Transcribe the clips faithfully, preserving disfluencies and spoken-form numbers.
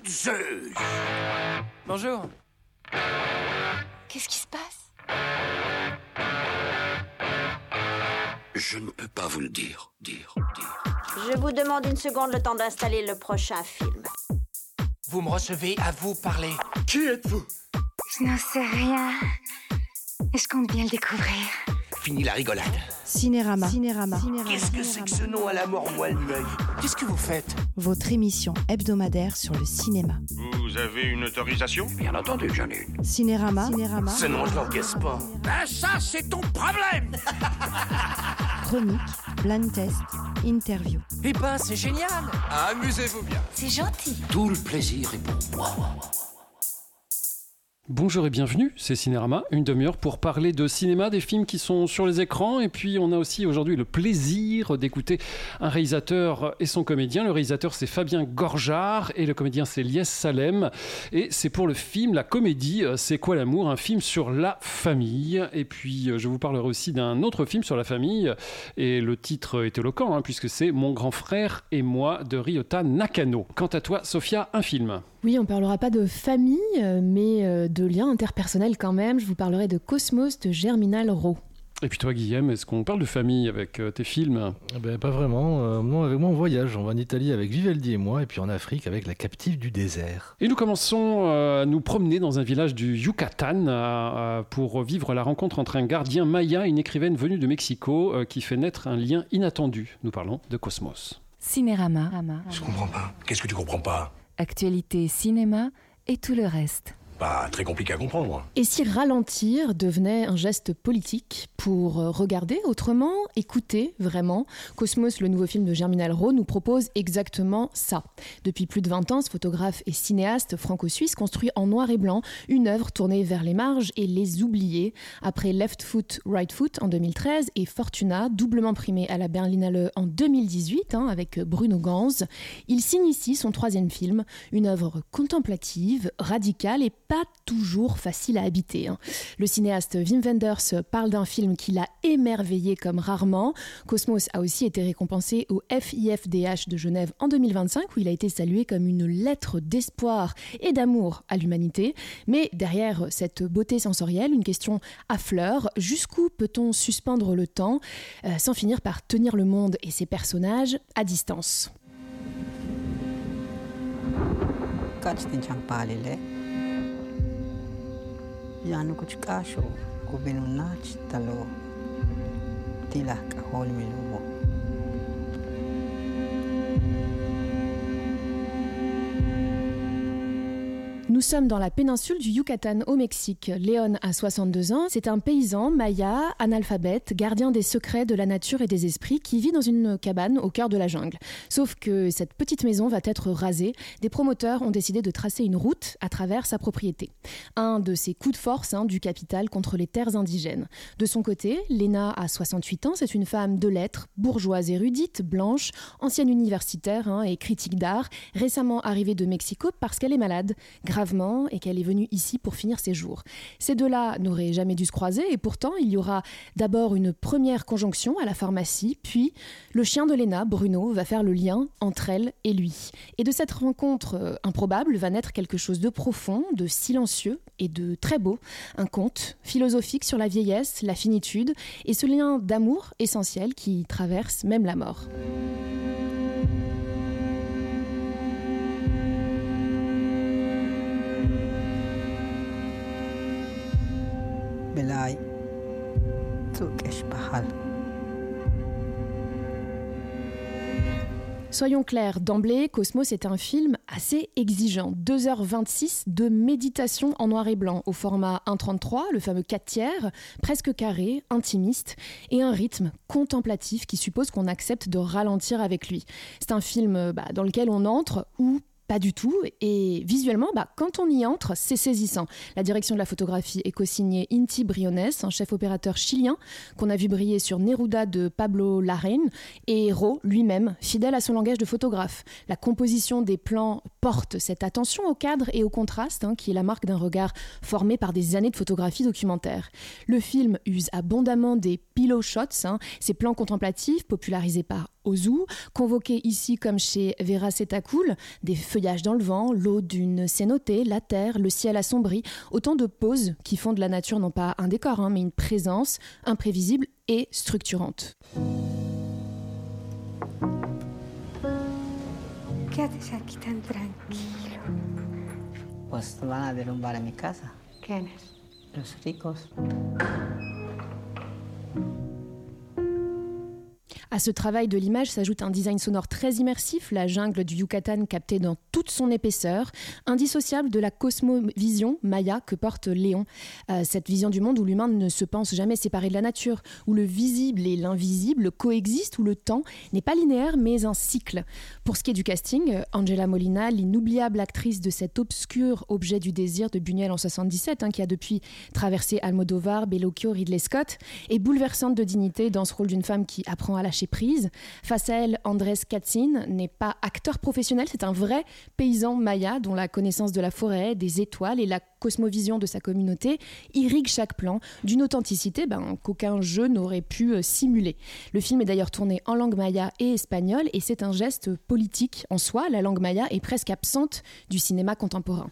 Zeus. Bonjour. Qu'est-ce qui se passe? Je ne peux pas vous le dire, dire, dire. Je vous demande une seconde, le temps d'installer le prochain film. Vous me recevez, à vous parler. Qui êtes-vous? Je n'en sais rien. Et je compte bien le découvrir. Fini la rigolade. Cinérama. Cinérama. Qu'est-ce que c'est que ce nom à la mort moelle l'œil? Qu'est-ce que vous faites? Votre émission hebdomadaire sur le cinéma. Vous avez une autorisation? Bien entendu que j'en ai une. Cinérama. Cinérama. Ce nom, je l'encaisse pas. Ben ça, c'est ton problème. Chronique, blind test, interview. Eh ben, c'est génial. Amusez-vous bien. C'est gentil. Tout le plaisir est pour moi. Bonjour et bienvenue, c'est Cinérama, une demi-heure pour parler de cinéma, des films qui sont sur les écrans. Et puis on a aussi aujourd'hui le plaisir d'écouter un réalisateur et son comédien. Le réalisateur c'est Fabien Gorjard et le comédien c'est Lies Salem. Et c'est pour le film, la comédie C'est quoi l'amour, un film sur la famille. Et puis je vous parlerai aussi d'un autre film sur la famille. Et le titre est éloquent hein, puisque c'est Mon grand frère et moi de Ryota Nakano. Quant à toi Sophia, un film. Oui, on ne parlera pas de famille, mais de liens interpersonnels quand même. Je vous parlerai de Cosmos de Germinal Raux. Et puis toi Guillaume, est-ce qu'on parle de famille avec euh, tes films? Eh ben, pas vraiment. Euh, moi, avec moi, on voyage. On va en Italie avec Vivaldi et moi, et puis en Afrique avec La captive du désert. Et nous commençons euh, à nous promener dans un village du Yucatan euh, euh, pour vivre la rencontre entre un gardien maya et une écrivaine venue de Mexico euh, qui fait naître un lien inattendu. Nous parlons de Cosmos. Cinérama. Je comprends pas. Qu'est-ce que tu comprends pas? Actualité cinéma et tout le reste. Pas très compliqué à comprendre. Et si ralentir devenait un geste politique pour regarder autrement, écouter vraiment, Cosmos, le nouveau film de Germinal Raux, nous propose exactement ça. Depuis plus de vingt ans, ce photographe et cinéaste franco-suisse construit en noir et blanc une œuvre tournée vers les marges et les oubliés. Après Left Foot, Right Foot en deux mille treize et Fortuna, doublement primé à la Berlinale en deux mille dix-huit hein, avec Bruno Ganz, il signe ici son troisième film, une œuvre contemplative, radicale et pas toujours facile à habiter. Hein. Le cinéaste Wim Wenders parle d'un film qui l'a émerveillé comme rarement. Cosmos a aussi été récompensé au F I F D H de Genève en deux mille vingt-cinq où il a été salué comme une lettre d'espoir et d'amour à l'humanité. Mais derrière cette beauté sensorielle, une question à fleurs. Jusqu'où peut-on suspendre le temps euh, sans finir par tenir le monde et ses personnages à distance? Yanu kuchikasho kubenunachi talo tilaka holmilumo. Nous sommes dans la péninsule du Yucatan au Mexique. Léon a soixante-deux ans. C'est un paysan maya, analphabète, gardien des secrets de la nature et des esprits qui vit dans une cabane au cœur de la jungle. Sauf que cette petite maison va être rasée. Des promoteurs ont décidé de tracer une route à travers sa propriété. Un de ces coups de force hein, du capital contre les terres indigènes. De son côté, Léna a soixante-huit ans. C'est une femme de lettres, bourgeoise érudite, blanche, ancienne universitaire hein, et critique d'art, récemment arrivée de Mexico parce qu'elle est malade, gravement, et qu'elle est venue ici pour finir ses jours. Ces deux-là n'auraient jamais dû se croiser et pourtant il y aura d'abord une première conjonction à la pharmacie, puis le chien de Léna, Bruno, va faire le lien entre elle et lui. Et de cette rencontre euh, improbable va naître quelque chose de profond, de silencieux et de très beau, un conte philosophique sur la vieillesse, la finitude et ce lien d'amour essentiel qui traverse même la mort. Belai Tukesh Bahal. Soyons clairs, d'emblée, Cosmos est un film assez exigeant. deux heures vingt-six de méditation en noir et blanc, au format un trente-trois, le fameux quatre tiers, presque carré, intimiste, et un rythme contemplatif qui suppose qu'on accepte de ralentir avec lui. C'est un film bah, dans lequel on entre ou pas du tout, et visuellement, bah, quand on y entre, c'est saisissant. La direction de la photographie est co-signée Inti Briones, un chef opérateur chilien qu'on a vu briller sur Neruda de Pablo Larraín, et Raux lui-même, fidèle à son langage de photographe. La composition des plans porte cette attention au cadre et au contraste, hein, qui est la marque d'un regard formé par des années de photographie documentaire. Le film use abondamment des pillow shots, hein, ces plans contemplatifs popularisés par Ozu, convoqués ici comme chez Vera Setacool, des feuillages dans le vent, l'eau d'une cénotée, la terre, le ciel assombri, autant de poses qui font de la nature non pas un décor, hein, mais une présence imprévisible et structurante. ¿Qué haces aquí tan tranquilo? Pues van a derrumbar a mi casa. ¿Quiénes? Los ricos. À ce travail de l'image s'ajoute un design sonore très immersif, la jungle du Yucatan captée dans toute son épaisseur, indissociable de la cosmovision maya que porte Léon. Euh, cette vision du monde où l'humain ne se pense jamais séparé de la nature, où le visible et l'invisible coexistent, où le temps n'est pas linéaire mais un cycle. Pour ce qui est du casting, Angela Molina, l'inoubliable actrice de cet obscur objet du désir de Buñuel en soixante-dix-sept, hein, qui a depuis traversé Almodovar, Bellocchio, Ridley Scott, est bouleversante de dignité dans ce rôle d'une femme qui apprend à lâcher prise. Face à elle, Andrés Katzin n'est pas acteur professionnel, c'est un vrai paysan maya dont la connaissance de la forêt, des étoiles et la cosmovision de sa communauté irrigue chaque plan d'une authenticité ben, qu'aucun jeu n'aurait pu euh, simuler. Le film est d'ailleurs tourné en langue maya et espagnole et c'est un geste politique en soi. La langue maya est presque absente du cinéma contemporain.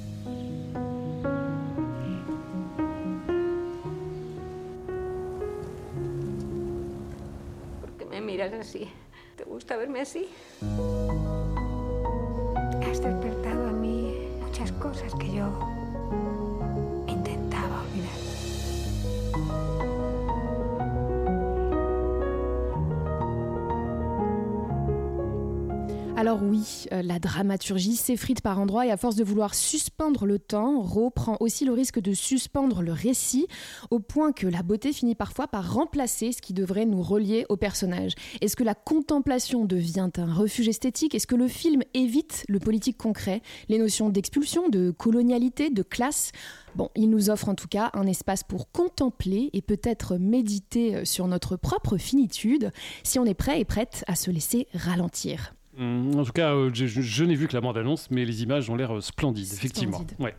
Me miras así. ¿Te gusta verme así? Has despertado en mí muchas cosas que yo intentaba olvidar. Alors oui, euh, la dramaturgie s'effrite par endroits et à force de vouloir suspendre le temps, Ro prend aussi le risque de suspendre le récit au point que la beauté finit parfois par remplacer ce qui devrait nous relier au personnage. Est-ce que la contemplation devient un refuge esthétique ? Est-ce que le film évite le politique concret, les notions d'expulsion, de colonialité, de classe ? Bon, il nous offre en tout cas un espace pour contempler et peut-être méditer sur notre propre finitude si on est prêt et prête à se laisser ralentir. En tout cas, euh, je, je n'ai vu que la bande-annonce, mais les images ont l'air splendides, C'est effectivement. Splendide. Ouais.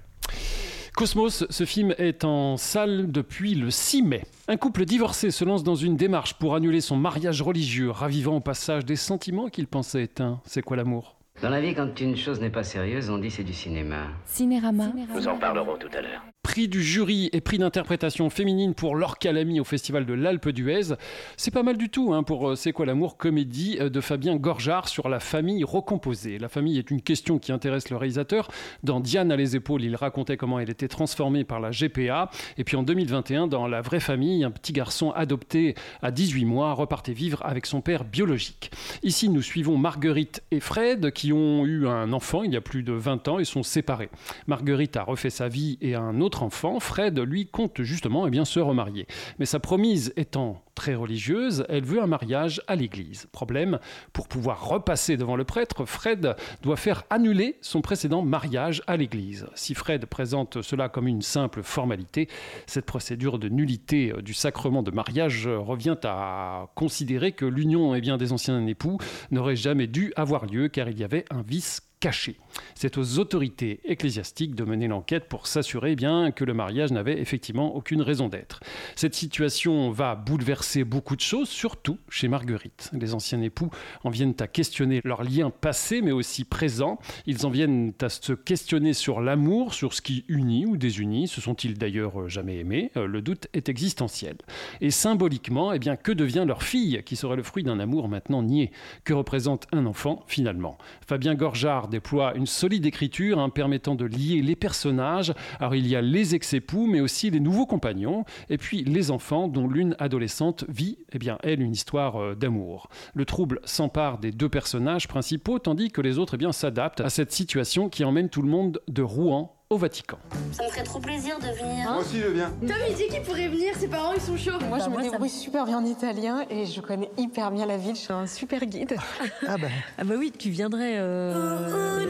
Cosmos, ce film est en salle depuis le six mai. Un couple divorcé se lance dans une démarche pour annuler son mariage religieux, ravivant au passage des sentiments qu'il pensait éteints. C'est quoi l'amour ? Dans la vie, quand une chose n'est pas sérieuse, on dit c'est du cinéma. Cinérama. Nous en parlerons tout à l'heure. Prix du jury et prix d'interprétation féminine pour Laure Calamy au Festival de l'Alpe d'Huez. C'est pas mal du tout hein, pour C'est quoi l'amour, comédie de Fabien Gorjard sur la famille recomposée. La famille est une question qui intéresse le réalisateur. Dans Diane à les épaules, il racontait comment elle était transformée par la G P A. Et puis en deux mille vingt et un, dans La vraie famille, un petit garçon adopté à dix-huit mois repartait vivre avec son père biologique. Ici, nous suivons Marguerite et Fred qui ont eu un enfant il y a plus de vingt ans et sont séparés. Marguerite a refait sa vie et a un autre enfant. Fred, lui, compte justement eh bien, se remarier. Mais sa promise étant très religieuse, elle veut un mariage à l'église. Problème, pour pouvoir repasser devant le prêtre, Fred doit faire annuler son précédent mariage à l'église. Si Fred présente cela comme une simple formalité, cette procédure de nullité du sacrement de mariage revient à considérer que l'union eh bien, des anciens époux n'aurait jamais dû avoir lieu car il y avait un vice caché. C'est aux autorités ecclésiastiques de mener l'enquête pour s'assurer eh bien, que le mariage n'avait effectivement aucune raison d'être. Cette situation va bouleverser beaucoup de choses, surtout chez Marguerite. Les anciens époux en viennent à questionner leur lien passé, mais aussi présent. Ils en viennent à se questionner sur l'amour, sur ce qui unit ou désunit. Se sont-ils d'ailleurs jamais aimés ? Le doute est existentiel. Et symboliquement, eh bien, que devient leur fille, qui serait le fruit d'un amour maintenant nié ? Que représente un enfant, finalement ? Fabien Gorjard déploie une solide écriture hein, permettant de lier les personnages. Alors il y a les ex-époux, mais aussi les nouveaux compagnons, et puis les enfants dont l'une adolescente vit, eh bien, elle, une histoire euh, d'amour. Le trouble s'empare des deux personnages principaux, tandis que les autres eh bien, s'adaptent à cette situation qui emmène tout le monde de Rouen au Vatican. Ça me ferait trop plaisir de venir. Moi aussi je viens. Tom il dit qu'il pourrait venir, ses parents ils sont chauds. Moi bah je me débrouille me... super bien en italien et je connais hyper bien la ville, je suis un super guide. Ah bah, ah bah oui, tu viendrais... Euh...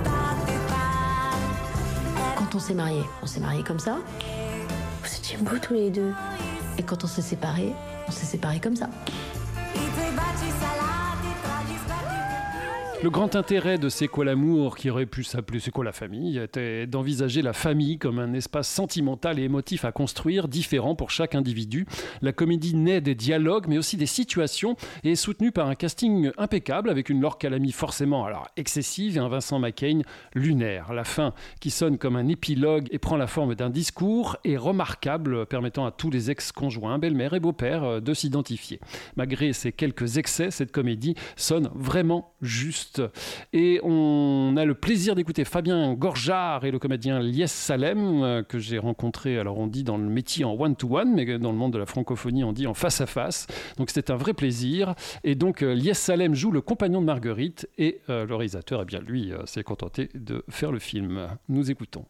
Quand on s'est mariés, on s'est mariés comme ça. Vous étiez beaux tous les deux. Et quand on s'est séparés, on s'est séparés comme ça. Le grand intérêt de C'est quoi l'amour, qui aurait pu s'appeler C'est quoi la famille, était d'envisager la famille comme un espace sentimental et émotif à construire, différent pour chaque individu. La comédie naît des dialogues, mais aussi des situations, et est soutenue par un casting impeccable, avec une Laure Calamy forcément alors excessive et un Vincent Macaigne lunaire. La fin, qui sonne comme un épilogue et prend la forme d'un discours, est remarquable, permettant à tous les ex-conjoints, belle-mère et beau-père de s'identifier. Malgré ces quelques excès, cette comédie sonne vraiment juste. Et on a le plaisir d'écouter Fabien Gorjard et le comédien Lies Salem, que j'ai rencontré, alors on dit dans le métier en one-to-one, mais dans le monde de la francophonie on dit en face-à-face. Donc c'était un vrai plaisir. Et donc Lies Salem joue le compagnon de Marguerite et euh, le réalisateur, eh bien lui, euh, s'est contenté de faire le film. Nous écoutons.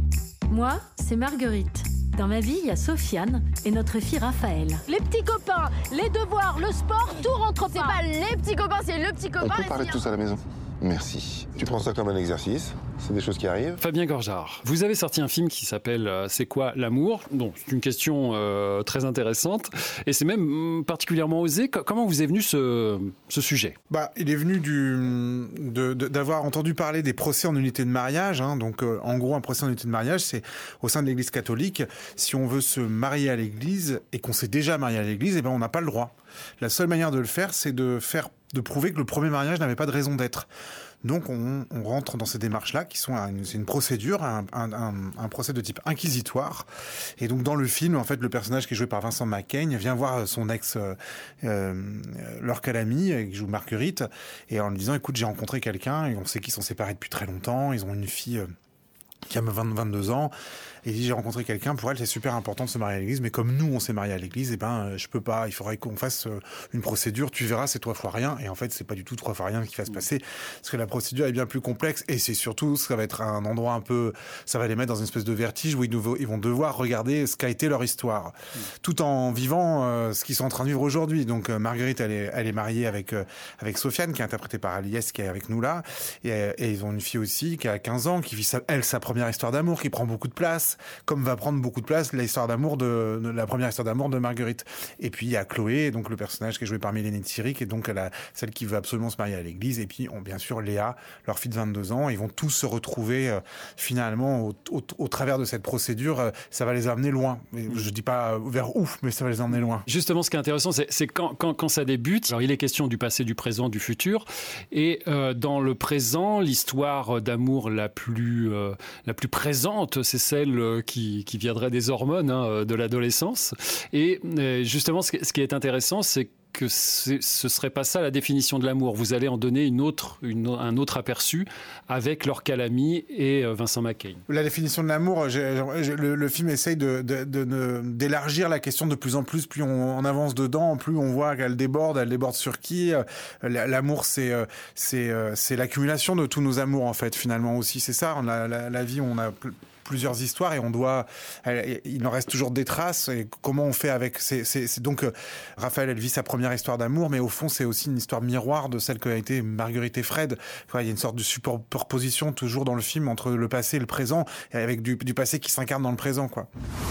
Moi, c'est Marguerite. Dans ma vie, il y a Sofiane et notre fille Raphaël. Les petits copains, les devoirs, le sport, tout rentre pas. C'est pas les petits copains, c'est le petit copain. On peut parler tous à la maison. Merci. Tu prends ça comme un exercice, c'est des choses qui arrivent. Fabien Gorjard, vous avez sorti un film qui s'appelle euh, C'est quoi l'amour ? Bon, c'est une question euh, très intéressante et c'est même mm, particulièrement osé. C- comment vous est venu ce, ce sujet ? Bah, il est venu du, de, de, d'avoir entendu parler des procès en unité de mariage. Hein. Donc, euh, en gros, un procès en unité de mariage, c'est au sein de l'Église catholique. Si on veut se marier à l'Église et qu'on s'est déjà marié à l'Église, eh ben, on n'a pas le droit. La seule manière de le faire, c'est de faire de prouver que le premier mariage n'avait pas de raison d'être. Donc on, on rentre dans ces démarches-là qui sont une, c'est une procédure, un, un, un, un procès de type inquisitoire. Et donc dans le film, en fait, le personnage qui est joué par Vincent Macaigne vient voir son ex euh, euh, Laure Calamy, qui joue Marguerite, et en lui disant écoute, j'ai rencontré quelqu'un et on sait qu'ils sont séparés depuis très longtemps, ils ont une fille euh, qui a vingt, vingt-deux ans. Et il dit, j'ai rencontré quelqu'un, pour elle, c'est super important de se marier à l'église, mais comme nous, on s'est marié à l'église, eh ben, euh, je peux pas, il faudrait qu'on fasse euh, une procédure, tu verras, c'est trois fois rien. Et en fait, c'est pas du tout trois fois rien qui va se passer, parce que la procédure est bien plus complexe, et c'est surtout, ça va être un endroit un peu, ça va les mettre dans une espèce de vertige où ils, nous, ils vont devoir regarder ce qu'a été leur histoire, mmh. tout en vivant euh, ce qu'ils sont en train de vivre aujourd'hui. Donc, euh, Marguerite, elle est, elle est mariée avec, euh, avec Sofiane, qui est interprétée par Aliès, qui est avec nous là, et, et ils ont une fille aussi, qui a quinze ans, qui vit, sa, elle, sa première histoire d'amour, qui prend beaucoup de place, comme va prendre beaucoup de place l'histoire d'amour de, de la première histoire d'amour de Marguerite. Et puis il y a Chloé, donc le personnage qui est joué par Mélanie Thierry, qui est donc la, celle qui veut absolument se marier à l'église. Et puis on, bien sûr Léa, leur fille de vingt-deux ans. Ils vont tous se retrouver euh, finalement au, au, au travers de cette procédure. Euh, ça va les amener loin. Et je dis pas vers ouf, mais ça va les emmener loin. Justement, ce qui est intéressant, c'est, c'est quand, quand, quand ça débute. Alors il est question du passé, du présent, du futur. Et euh, dans le présent, l'histoire d'amour la plus euh, la plus présente, c'est celle qui, qui viendrait des hormones hein, de l'adolescence. Et euh, justement, ce, ce qui est intéressant, c'est que c'est, ce serait pas ça la définition de l'amour. Vous allez en donner une autre, une, un autre aperçu avec Laure Calamy et euh, Vincent Macaigne. La définition de l'amour, j'ai, j'ai, le, le film essaye de, de, de, de, d'élargir la question de plus en plus. Plus on, on avance dedans, plus on voit qu'elle déborde. Elle déborde sur qui ? L'amour, c'est, c'est, c'est l'accumulation de tous nos amours, en fait, finalement aussi. C'est ça, la, la, la vie, on a plusieurs histoires et on doit, il en reste toujours des traces. Et comment on fait avec c'est, c'est, c'est donc Raphaël, elle vit sa première histoire d'amour, mais au fond c'est aussi une histoire miroir de celle qu'a été Marguerite et Fred. Il y a une sorte de superposition toujours dans le film entre le passé et le présent, et avec du, du passé qui s'incarne dans le présent, quoi.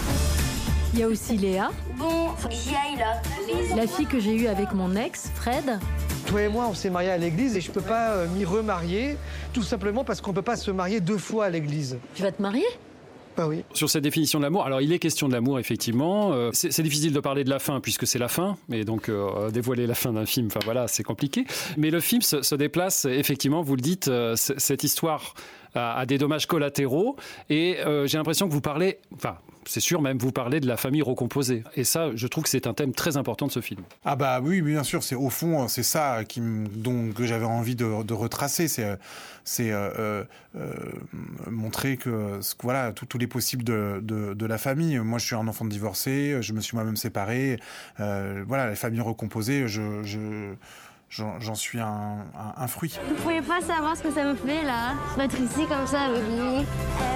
Il y a aussi Léa. Bon, faut que j'y aille là. La fille que j'ai eue avec mon ex, Fred. Toi et moi, on s'est mariés à l'église et je peux pas euh, m'y remarier, tout simplement parce qu'on peut pas se marier deux fois à l'église. Tu vas te marier ? Bah oui. Sur cette définition de l'amour, alors il est question de l'amour effectivement. Euh, c'est, c'est difficile de parler de la fin puisque c'est la fin, mais donc euh, dévoiler la fin d'un film, enfin voilà, c'est compliqué. Mais le film se, se déplace effectivement, vous le dites, euh, c- cette histoire a, a des dommages collatéraux et euh, j'ai l'impression que vous parlez, enfin. C'est sûr, même vous parlez de la famille recomposée. Et ça, je trouve que c'est un thème très important de ce film. Ah bah oui, bien sûr. C'est au fond, c'est ça qui, dont, que j'avais envie de, de retracer. C'est, c'est euh, euh, montrer que voilà, tous les possibles de, de, de la famille. Moi, je suis un enfant divorcé. Je me suis moi-même séparé. Euh, voilà, la famille recomposée. Je, je J'en, j'en suis un, un, un fruit. Vous pouvez pas savoir ce que ça me fait là, d'être ici comme ça avec lui.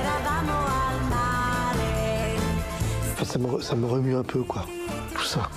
Ça me, ça me remue un peu, quoi, tout ça.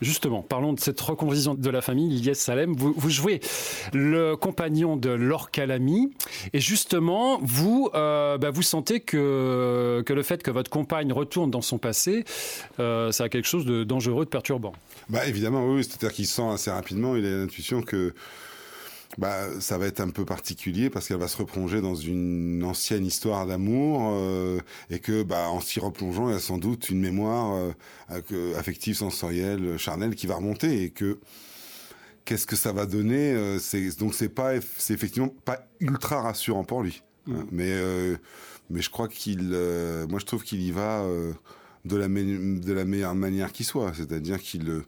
Justement, parlons de cette recomposition de la famille. Ilyes Salem, vous, vous jouez le compagnon de Laure Calamy. Et justement, vous, euh, bah, vous sentez que, que le fait que votre compagne retourne dans son passé, euh, ça a quelque chose de dangereux, de perturbant. Bah, évidemment, oui. C'est-à-dire qu'il sent assez rapidement, il a l'intuition que bah, ça va être un peu particulier parce qu'elle va se replonger dans une ancienne histoire d'amour euh, et que, bah, en s'y replongeant, il y a sans doute une mémoire euh, affective, sensorielle, charnelle qui va remonter et que qu'est-ce que ça va donner euh, c'est, donc c'est pas, c'est effectivement pas ultra rassurant pour lui. Mmh. Hein, mais euh, mais je crois qu'il, euh, moi je trouve qu'il y va euh, de la me- de la meilleure manière qui soit, c'est-à-dire qu'il euh,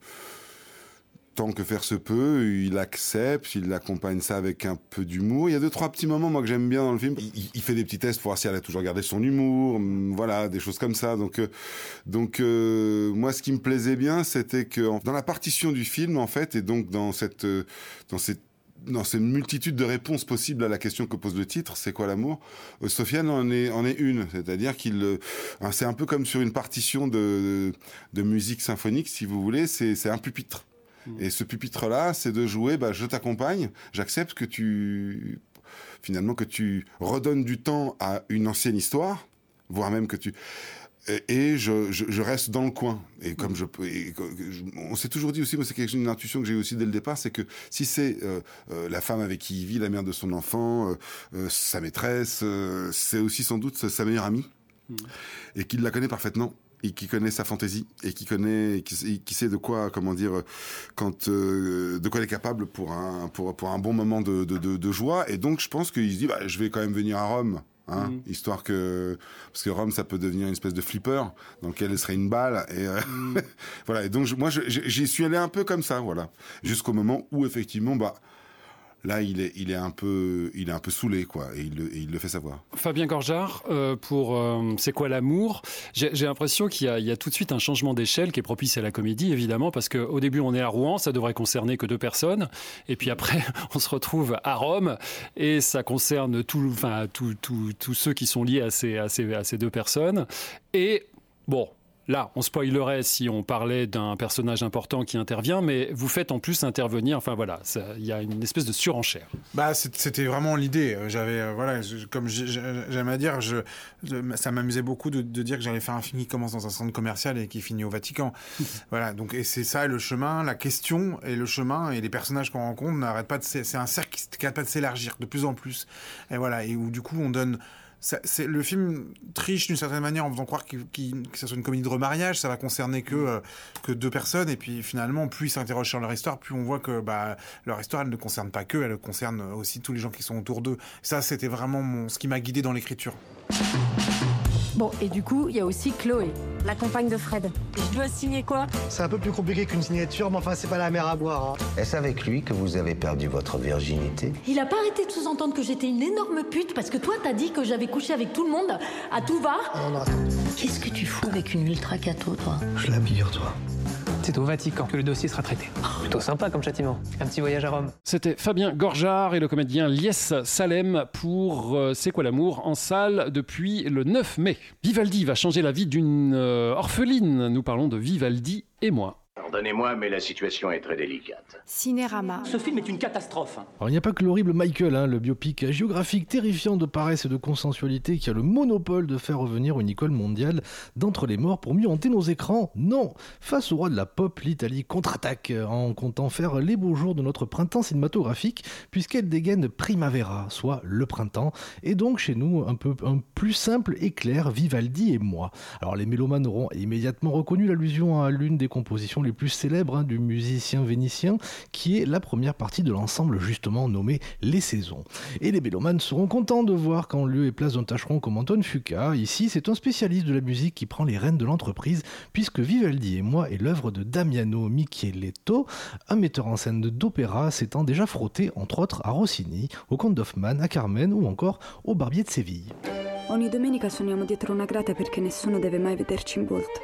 tant que faire se peut, il accepte, il accompagne ça avec un peu d'humour. Il y a deux, trois petits moments, moi, que j'aime bien dans le film. Il, il fait des petits tests pour voir si elle a toujours gardé son humour, voilà, des choses comme ça. Donc, euh, donc euh, moi, ce qui me plaisait bien, c'était que dans la partition du film, en fait, et donc dans cette, euh, dans cette dans cette multitude de réponses possibles à la question que pose le titre, c'est quoi l'amour, euh, Sofiane en est, en est une. C'est-à-dire qu'il, euh, c'est un peu comme sur une partition de, de musique symphonique, si vous voulez, c'est, c'est un pupitre. Et ce pupitre-là, c'est de jouer, bah, je t'accompagne, j'accepte que tu, finalement, que tu redonnes du temps à une ancienne histoire, voire même que tu, et, et je, je, je reste dans le coin. Et comme je peux, et, je, on s'est toujours dit aussi, moi, c'est quelque chose, une intuition que j'ai eu aussi dès le départ, c'est que si c'est euh, euh, la femme avec qui il vit, la mère de son enfant, euh, euh, sa maîtresse, euh, c'est aussi sans doute sa, sa meilleure amie, mmh. et qu'il la connaît parfaitement. Et qui connaît sa fantaisie et qui connaît, qui, qui sait de quoi, comment dire, quand euh, de quoi elle est capable pour un pour pour un bon moment de de, de, de joie. Et donc je pense qu'il se dit, bah, je vais quand même venir à Rome, hein, mmh. histoire que parce que Rome ça peut devenir une espèce de flipper dans lequel elle serait une balle. Et euh, mmh. voilà. Et donc je, moi je, j'y suis allé un peu comme ça, voilà, jusqu'au moment où effectivement, bah. Là, il est, il est un peu, il est un peu saoulé, quoi, et il, et il le fait savoir. Fabien Gorjard, euh, pour euh, C'est quoi l'amour ? J'ai, j'ai l'impression qu'il y a, il y a tout de suite un changement d'échelle qui est propice à la comédie, évidemment, parce qu'au début, on est à Rouen, ça devrait concerner que deux personnes, et puis après, on se retrouve à Rome, et ça concerne tout, enfin, tous tout, tout ceux qui sont liés à ces, à ces, à ces deux personnes. Et bon. Là, on spoilerait si on parlait d'un personnage important qui intervient, mais vous faites en plus intervenir, enfin voilà, il y a une espèce de surenchère. Bah, c'était vraiment l'idée. J'avais, euh, voilà, je, comme j'aime à dire, je, je, ça m'amusait beaucoup de, de dire que j'allais faire un film qui commence dans un centre commercial et qui finit au Vatican. Voilà, donc, et c'est ça, le chemin, la question et le chemin et les personnages qu'on rencontre n'arrêtent pas de, c'est un cercle qui n'arrête pas de s'élargir de plus en plus. Et voilà, et où du coup, on donne. Ça, c'est, le film triche d'une certaine manière en faisant croire qu'il, qu'il, que ça soit une comédie de remariage, ça va concerner que, euh, que deux personnes, et puis finalement, plus ils s'interrogent sur leur histoire, plus on voit que bah, leur histoire, elle ne concerne pas qu'eux, elle concerne aussi tous les gens qui sont autour d'eux. Ça, c'était vraiment mon, ce qui m'a guidé dans l'écriture. Bon, et du coup, il y a aussi Chloé, la compagne de Fred. Je dois signer quoi ? C'est un peu plus compliqué qu'une signature, mais enfin, c'est pas la mer à boire. Hein. Est-ce avec lui que vous avez perdu votre virginité ? Il a pas arrêté de sous-entendre que j'étais une énorme pute parce que toi, t'as dit que j'avais couché avec tout le monde, à tout va. Non, non, attends. Qu'est-ce que tu fous avec une ultra cato, toi ? Je l'admire, toi. C'est au Vatican que le dossier sera traité. Plutôt sympa comme châtiment. Un petit voyage à Rome. C'était Fabien Gorjard et le comédien Ilyes Salem pour euh, C'est quoi l'amour en salle depuis le neuf mai. Vivaldi va changer la vie d'une euh, orpheline. Nous parlons de Vivaldi et moi. Pardonnez-moi, mais la situation est très délicate. Cinérama. Ce film est une catastrophe. Alors il n'y a pas que l'horrible Michael, hein, le biopic géographique terrifiant de paresse et de consensualité qui a le monopole de faire revenir une icône mondiale d'entre les morts pour mieux hanter nos écrans. Non, face au roi de la pop, l'Italie contre-attaque en comptant faire les beaux jours de notre printemps cinématographique puisqu'elle dégaine Primavera, soit le printemps, et donc chez nous un peu un plus simple et clair, Vivaldi et moi. Alors les mélomanes auront immédiatement reconnu l'allusion à l'une des compositions les plus célèbres hein, du musicien vénitien qui est la première partie de l'ensemble justement nommé Les Saisons. Et les mélomanes seront contents de voir qu'en lieu et place d'un tâcheron comme Anton Fuqua, ici c'est un spécialiste de la musique qui prend les rênes de l'entreprise puisque Vivaldi et moi est l'œuvre de Damiano Micheletto, un metteur en scène d'opéra s'étant déjà frotté entre autres à Rossini, au Comte d'Hoffmann, à Carmen ou encore au Barbier de Séville. Ogni domenica suoniamo dietro una grata perché nessuno deve mai vederci in volto.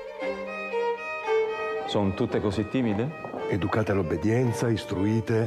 Sono tutte così timide? Educate all'obbedienza, istruite.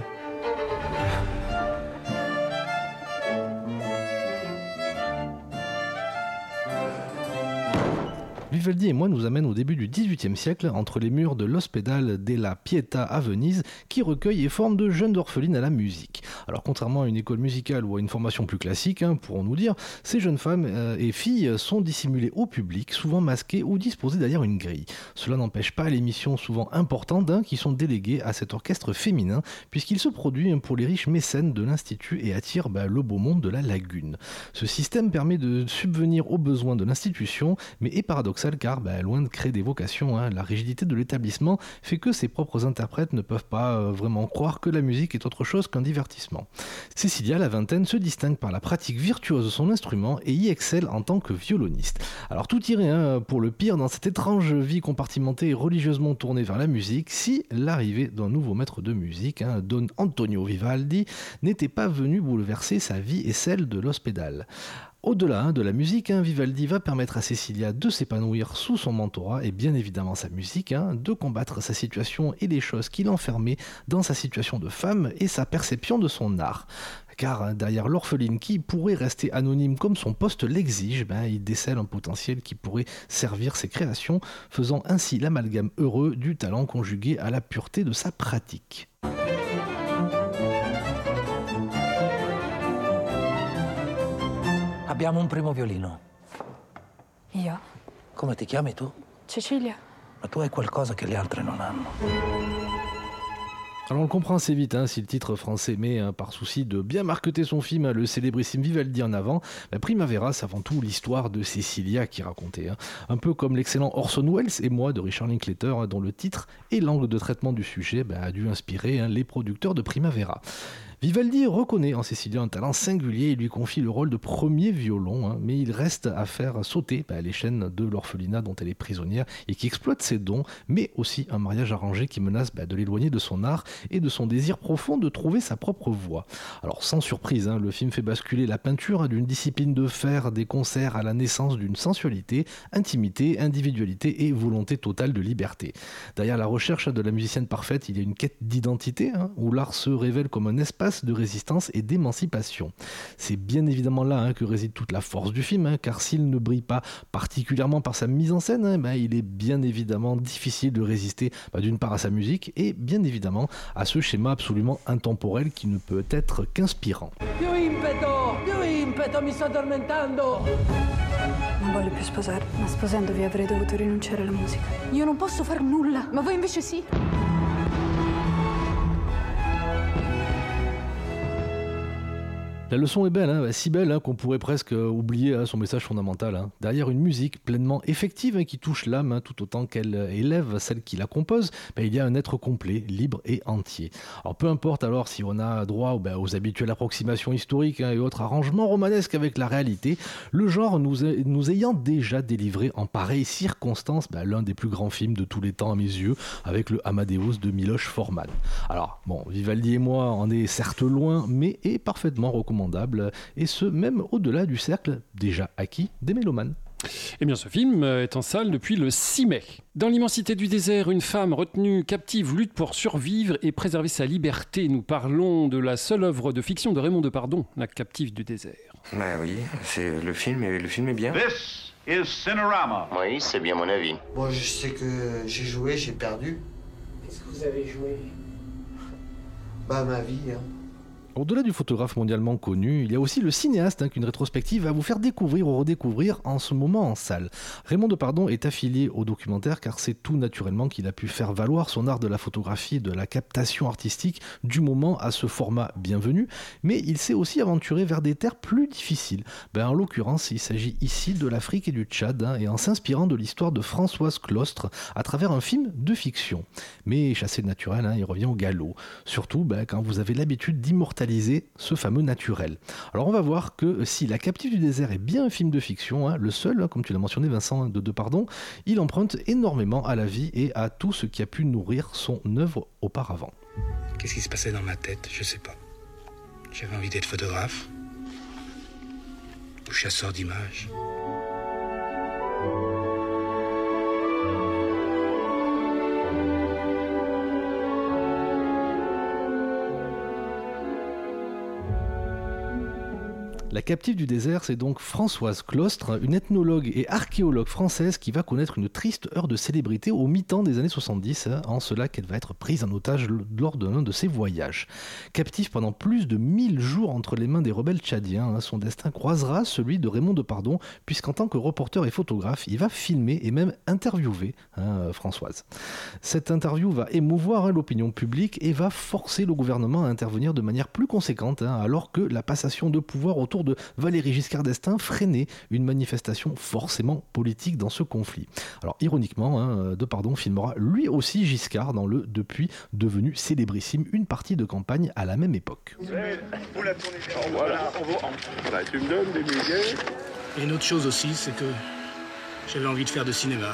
Vivaldi et moi nous amène au début du dix-huitième siècle, entre les murs de l'Ospedale della Pietà à Venise, qui recueille et forme de jeunes orphelines à la musique. Alors contrairement à une école musicale ou à une formation plus classique, hein, pourrons-nous dire, ces jeunes femmes euh, et filles sont dissimulées au public, souvent masquées ou disposées derrière une grille. Cela n'empêche pas les missions souvent importantes hein, qui sont déléguées à cet orchestre féminin, puisqu'il se produit hein, pour les riches mécènes de l'Institut et attire bah, le beau monde de la Lagune. Ce système permet de subvenir aux besoins de l'institution, mais est paradoxal car, bah, loin de créer des vocations, hein, la rigidité de l'établissement fait que ses propres interprètes ne peuvent pas euh, vraiment croire que la musique est autre chose qu'un divertissement. Cécilia, la vingtaine, se distingue par la pratique virtuose de son instrument et y excelle en tant que violoniste. Alors tout irait hein, pour le pire dans cette étrange vie compartimentée et religieusement tournée vers la musique si l'arrivée d'un nouveau maître de musique, hein, Don Antonio Vivaldi, n'était pas venu bouleverser sa vie et celle de l'Ospedale. Au-delà hein, de la musique, hein, Vivaldi va permettre à Cécilia de s'épanouir sous son mentorat et bien évidemment sa musique, hein, de combattre sa situation et les choses qui l'enfermaient dans sa situation de femme et sa perception de son art. Car hein, derrière l'orpheline qui pourrait rester anonyme comme son poste l'exige, ben, il décèle un potentiel qui pourrait servir ses créations, faisant ainsi l'amalgame heureux du talent conjugué à la pureté de sa pratique. Abbiamo un primo violino. Io? Come ti chiami tu? Cecilia. Ma tu hai qualcosa che le altre non hanno. Alors on le comprend assez vite, hein, si le titre français met, hein, par souci de bien marqueter son film, hein, le célébrissime Vivaldi en avant, bah, Primavera, c'est avant tout l'histoire de Cecilia qui racontait. Hein. Un peu comme l'excellent Orson Welles et moi de Richard Linklater, hein, dont le titre et l'angle de traitement du sujet bah, a dû inspirer hein, les producteurs de Primavera. Vivaldi reconnaît en Cécilia un talent singulier et lui confie le rôle de premier violon, hein, mais il reste à faire sauter bah, les chaînes de l'orphelinat dont elle est prisonnière et qui exploite ses dons, mais aussi un mariage arrangé qui menace bah, de l'éloigner de son art et de son désir profond de trouver sa propre voie. Alors sans surprise, hein, le film fait basculer la peinture hein, d'une discipline de faire des concerts à la naissance d'une sensualité, intimité, individualité et volonté totale de liberté. Derrière la recherche de la musicienne parfaite, il y a une quête d'identité, hein, où l'art se révèle comme un espace de résistance et d'émancipation. C'est bien évidemment là hein, que réside toute la force du film, hein, car s'il ne brille pas particulièrement par sa mise en scène, hein, bah, il est bien évidemment difficile de résister bah, d'une part à sa musique et bien évidemment à ce schéma absolument intemporel qui ne peut être qu'inspirant. Più impeto, più impeto, mi sto addormentando. Non voglio più sposare, ma sposandovi avrei dovuto rinunciare alla musica. Io non posso far nulla, ma voi invece sì. La leçon est belle, hein, si belle hein, qu'on pourrait presque oublier hein, son message fondamental. Hein. Derrière une musique pleinement effective hein, qui touche l'âme hein, tout autant qu'elle élève celle qui la compose, bah, il y a un être complet, libre et entier. Alors peu importe alors si on a droit bah, aux habituelles approximations historiques hein, et autres arrangements romanesques avec la réalité, le genre nous, a, nous ayant déjà délivré en pareille circonstance bah, l'un des plus grands films de tous les temps à mes yeux, avec le Amadeus de Miloš Forman. Alors bon, Vivaldi et moi en est certes loin, mais est parfaitement recommandable, et ce même au-delà du cercle déjà acquis des mélomanes. Eh bien, ce film est en salle depuis le six mai. Dans l'immensité du désert, une femme retenue captive lutte pour survivre et préserver sa liberté. Nous parlons de la seule œuvre de fiction de Raymond Depardon, La captive du désert. Bah oui, c'est le film, et le film est bien. This is Cinerama. Oui, c'est bien mon avis. Bon, je sais que j'ai joué, j'ai perdu. Qu'est-ce que vous avez joué? Bah, ma vie, hein. Au-delà du photographe mondialement connu, il y a aussi le cinéaste hein, qu'une rétrospective va vous faire découvrir ou redécouvrir en ce moment en salle. Raymond Depardon est affilié au documentaire car c'est tout naturellement qu'il a pu faire valoir son art de la photographie, de la captation artistique du moment à ce format bienvenu, mais il s'est aussi aventuré vers des terres plus difficiles. Ben, en l'occurrence, il s'agit ici de l'Afrique et du Tchad hein, et en s'inspirant de l'histoire de Françoise Clostre à travers un film de fiction. Mais chassé de naturel, hein, il revient au galop. Surtout ben, quand vous avez l'habitude d'immortaliser ce fameux naturel. Alors on va voir que si La captive du désert est bien un film de fiction, hein, le seul, hein, comme tu l'as mentionné Vincent de Depardon, il emprunte énormément à la vie et à tout ce qui a pu nourrir son œuvre auparavant. Qu'est-ce qui se passait dans ma tête? Je sais pas. J'avais envie d'être photographe ou chasseur d'images. La captive du désert, c'est donc Françoise Clostre, une ethnologue et archéologue française qui va connaître une triste heure de célébrité au mi-temps des années soixante-dix, hein, en cela qu'elle va être prise en otage lors de l'un de ses voyages. Captive pendant plus de mille jours entre les mains des rebelles tchadiens, hein, son destin croisera celui de Raymond Depardon, puisqu'en tant que reporter et photographe, il va filmer et même interviewer hein, Françoise. Cette interview va émouvoir hein, l'opinion publique et va forcer le gouvernement à intervenir de manière plus conséquente, hein, alors que la passation de pouvoir autour de Valéry Giscard d'Estaing freinait une manifestation forcément politique dans ce conflit. Alors ironiquement, hein, Depardon filmera lui aussi Giscard dans le depuis devenu célébrissime Une partie de campagne à la même époque. Vous la tournez bien. Voilà, on va. Bah, tu me donnes des billets. Et une autre chose aussi, c'est que j'avais envie de faire de cinéma.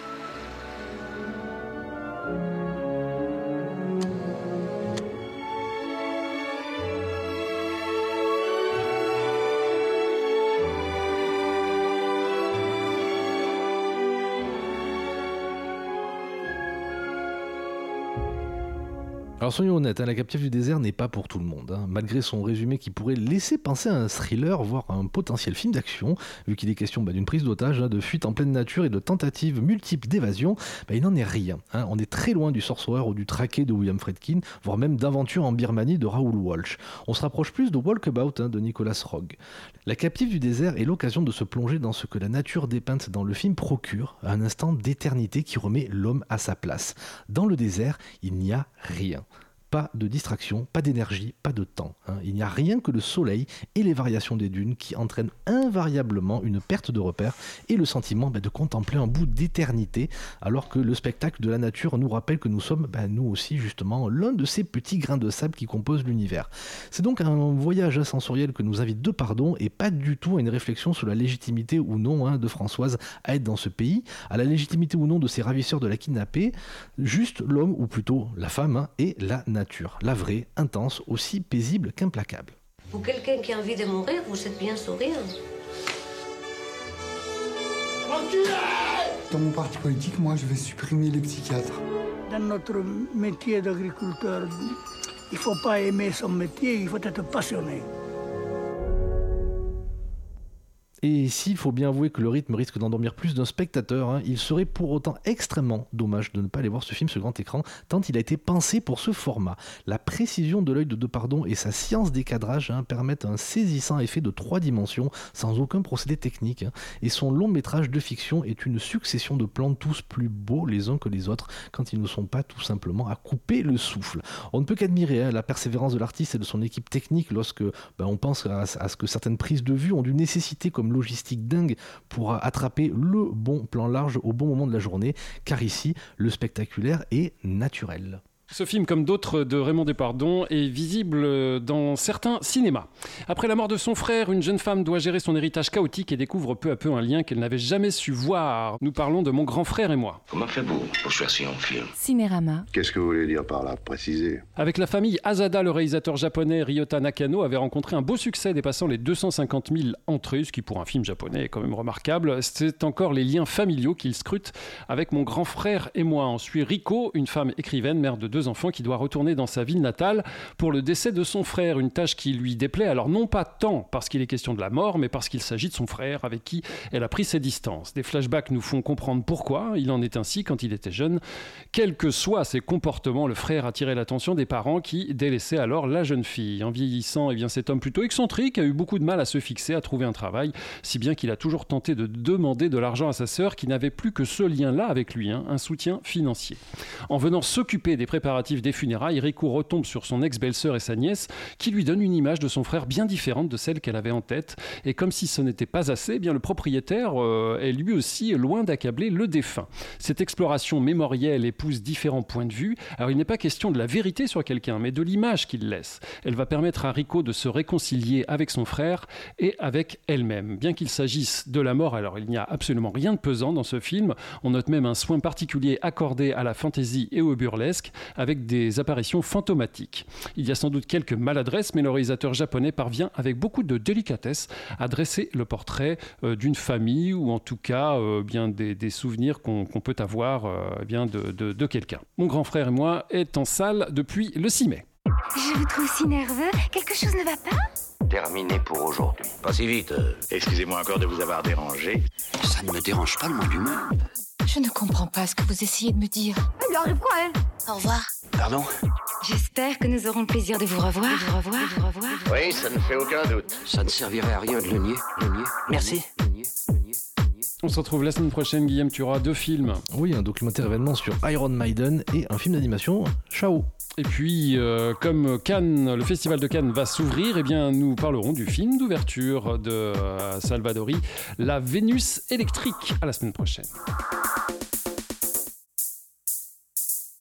Alors soyons honnêtes, hein, La captive du désert n'est pas pour tout le monde. Hein. Malgré son résumé qui pourrait laisser penser à un thriller, voire à un potentiel film d'action, vu qu'il est question bah, d'une prise d'otage, hein, de fuite en pleine nature et de tentatives multiples d'évasion, bah, il n'en est rien. Hein. On est très loin du Sorcerer ou du Traqué de William Friedkin, voire même d'Aventure en Birmanie de Raoul Walsh. On se rapproche plus de Walkabout hein, de Nicolas Roeg. La captive du désert est l'occasion de se plonger dans ce que la nature dépeinte dans le film procure, un instant d'éternité qui remet l'homme à sa place. Dans le désert, il n'y a rien. Pas de distraction, pas d'énergie, pas de temps. Hein. Il n'y a rien que le soleil et les variations des dunes qui entraînent invariablement une perte de repère et le sentiment bah, de contempler un bout d'éternité, alors que le spectacle de la nature nous rappelle que nous sommes, bah, nous aussi justement, l'un de ces petits grains de sable qui composent l'univers. C'est donc un voyage sensoriel que nous invite Depardon et pas du tout à une réflexion sur la légitimité ou non hein, de Françoise à être dans ce pays, à la légitimité ou non de ses ravisseurs de la kidnapper, juste l'homme, ou plutôt la femme, hein, et la nature. Nature, la vraie, intense, aussi paisible qu'implacable. Pour quelqu'un qui a envie de mourir, vous êtes bien sourire. Dans mon parti politique, moi, je vais supprimer les psychiatres. Dans notre métier d'agriculteur, il ne faut pas aimer son métier, il faut être passionné. Et s'il faut bien avouer que le rythme risque d'endormir plus d'un spectateur, hein, il serait pour autant extrêmement dommage de ne pas aller voir ce film sur grand écran, tant il a été pensé pour ce format. La précision de l'œil de Depardon et sa science des cadrages hein, permettent un saisissant effet de trois dimensions, sans aucun procédé technique. Hein, et son long métrage de fiction est une succession de plans tous plus beaux les uns que les autres, quand ils ne sont pas tout simplement à couper le souffle. On ne peut qu'admirer hein, la persévérance de l'artiste et de son équipe technique lorsque ben, on pense à, à ce que certaines prises de vue ont dû nécessiter comme logistique dingue pour attraper le bon plan large au bon moment de la journée, car ici, le spectaculaire est naturel. Ce film, comme d'autres de Raymond Depardon, est visible dans certains cinémas. Après la mort de son frère, une jeune femme doit gérer son héritage chaotique et découvre peu à peu un lien qu'elle n'avait jamais su voir. Nous parlons de Mon grand frère et moi. Comment fait beau pour choisir un film? Cinérama. Qu'est-ce que vous voulez dire par là? Préciser. Avec la famille Asada, le réalisateur japonais Ryota Nakano avait rencontré un beau succès dépassant les deux cent cinquante mille entrées, ce qui pour un film japonais est quand même remarquable. C'est encore les liens familiaux qu'il scrute avec Mon grand frère et moi. On suit Riko, une femme écrivaine, mère de deux enfants, qui doit retourner dans sa ville natale pour le décès de son frère, une tâche qui lui déplaît, alors non pas tant parce qu'il est question de la mort, mais parce qu'il s'agit de son frère avec qui elle a pris ses distances. Des flashbacks nous font comprendre pourquoi il en est ainsi quand il était jeune. Quels que soient ses comportements, le frère attirait l'attention des parents qui délaissaient alors la jeune fille. En vieillissant, eh bien, cet homme plutôt excentrique a eu beaucoup de mal à se fixer, à trouver un travail, si bien qu'il a toujours tenté de demander de l'argent à sa sœur qui n'avait plus que ce lien-là avec lui, hein, un soutien financier. En venant s'occuper des préparatifs des funérailles, Riko retombe sur son ex-belle-sœur et sa nièce qui lui donnent une image de son frère bien différente de celle qu'elle avait en tête. Et comme si ce n'était pas assez, eh bien le propriétaire euh, est lui aussi loin d'accabler le défunt. Cette exploration mémorielle épouse différents points de vue. Alors il n'est pas question de la vérité sur quelqu'un, mais de l'image qu'il laisse. Elle va permettre à Riko de se réconcilier avec son frère et avec elle-même. Bien qu'il s'agisse de la mort, alors il n'y a absolument rien de pesant dans ce film. On note même un soin particulier accordé à la fantaisie et au burlesque, avec des apparitions fantomatiques. Il y a sans doute quelques maladresses, mais le réalisateur japonais parvient avec beaucoup de délicatesse à dresser le portrait euh, d'une famille, ou en tout cas euh, bien des, des souvenirs qu'on, qu'on peut avoir euh, bien de, de, de quelqu'un. Mon grand frère et moi est en salle depuis le six mai. Je vous trouve si nerveux. Quelque chose ne va pas? terminé pour aujourd'hui. Pas si vite. euh. Excusez-moi encore de vous avoir dérangé. Ça ne me dérange pas le moins du monde. Je ne comprends pas ce que vous essayez de me dire. Elle lui arrive quoi, elle? Au revoir. Pardon? J'espère que nous aurons le plaisir de vous revoir. De vous revoir, de vous revoir. Oui, ça ne fait aucun doute. Ça ne servirait à rien de le nier. Le nier. Merci. Le nier, le nier, le nier. On se retrouve la semaine prochaine, Guillaume, tu auras deux films. Oui, un documentaire événement sur Iron Maiden et un film d'animation, Ciao. Et puis, euh, comme Cannes, le festival de Cannes va s'ouvrir, eh bien, nous parlerons du film d'ouverture de euh, Salvadori, La Vénus électrique. À la semaine prochaine.